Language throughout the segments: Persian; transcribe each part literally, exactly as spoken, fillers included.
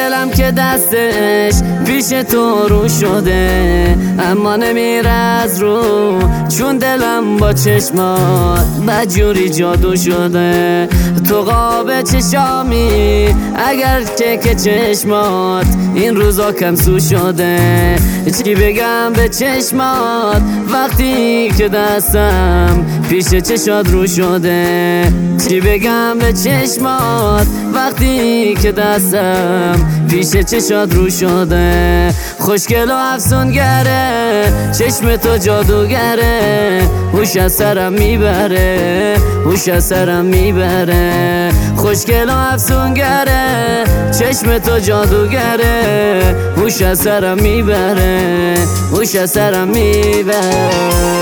دلم که دستش پیش تو رو شده، اما نمیره از رو چون دلم با چشمات بدجوری جادو شده. تو قاب چشامی اگر که که چشمات این روزا کم سو شده. چی بگم به چشمات وقتی که دستم پیش چشات رو شده. چی بگم به چشمات وقتی که دستم پیش چشات رو شده. خوشگل و افسونگره چشم تو جادوگره، هوش از سرم میبره، هوش از سرم میبره. خوشگل و افسونگره چشم تو جادوگره، هوش از سرم میبره، هوش از سرم میبره.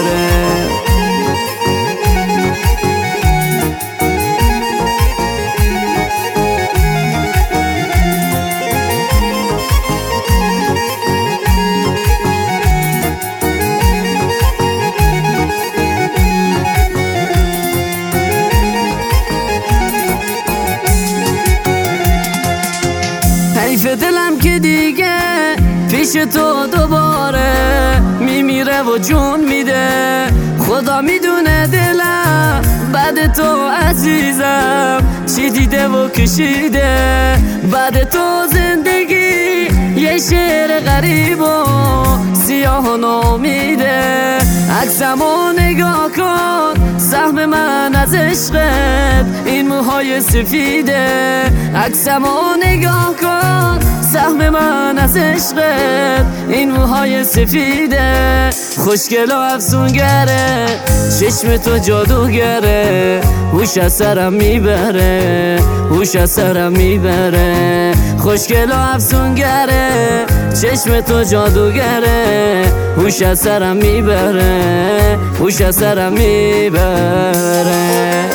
حیف دلم که دیگه پیش تو دوباره میمیره و جون میده. خدا میدونه دلم بعد تو عزیزم چی دیده و کشیده. بعد تو زندگی یه شعر غریب و سیاه و نامیده. عکسمو نگاه کن سهم من از عشقت این موهای سفیده. عکسمو نگاه کن سهم من از عشقت این موهای سفیده. خوشگل و افسونگره چشم تو جادوگره، هوش از سرم میبره، هوش از سرم میبره. خوشگل و افسونگره چشم تو جادوگره، هوش از سرم میبره، هوش از سرم میبره.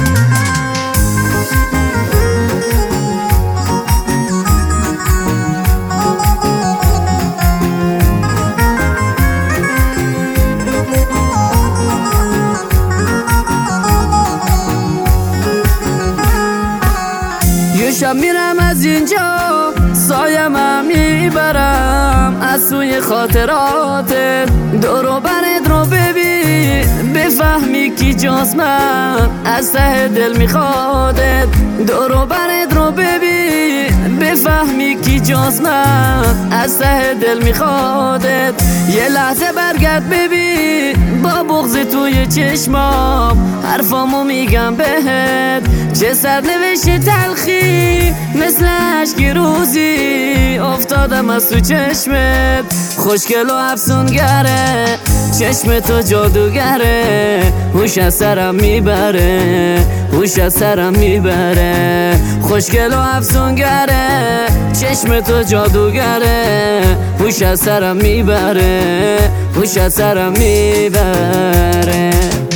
یه شب میرم از اینجا سایم هم میبرم از سوی خاطراتت. دورو برت رو ببین بفهمی کی جاست من از ته دل میخوادت. دورو برت رو ببین بفهمی کی جاست من از ته دل میخوادت. یه لحظه برگرد ببین با بغض توی چشمام حرفامو میگم بهت. چه سرنوشت تلخی مثل عشقی روزی افتادم از تو چشمت. خوشگل و افسونگره چشم تو جادوگره، هوش از سرم میبره، هوش از سرم میبره. خوشگل و افسونگره چشم تو جادوگره، هوش از سرم میبره، هوش از سرم میبره.